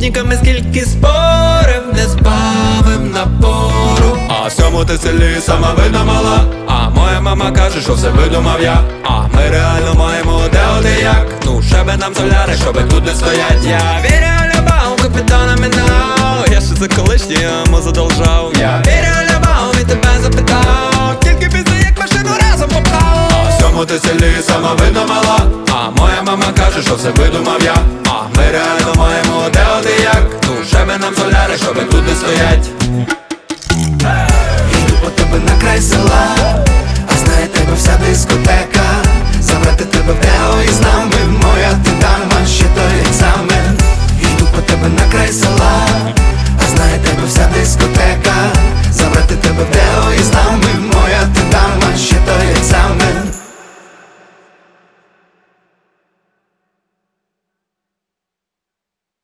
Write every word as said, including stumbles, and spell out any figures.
спутниками скільки спорив, не збавим напору. А в цьому ти селі сама видно мала. А моя мама каже, що все видумав я. А ми реально маємо де оди як. Ну ще би нам соляри, щоби тут не стоять. Я вірю в любов, капітана Мінау. Я ще за колишній йому задолжав. Я вірю в любов і тебе запитав. Тільки після як машину разом попав. А в цьому ти селі сама видно мала. А моя мама каже, що все видумав я. А ми реально маємо де оди як. Ну ще би нам соляри, щоби тут не стоять. Іду по тебе на край села, а знає тебе вся дискотека. Забрати тебе в Тео і з нами в моя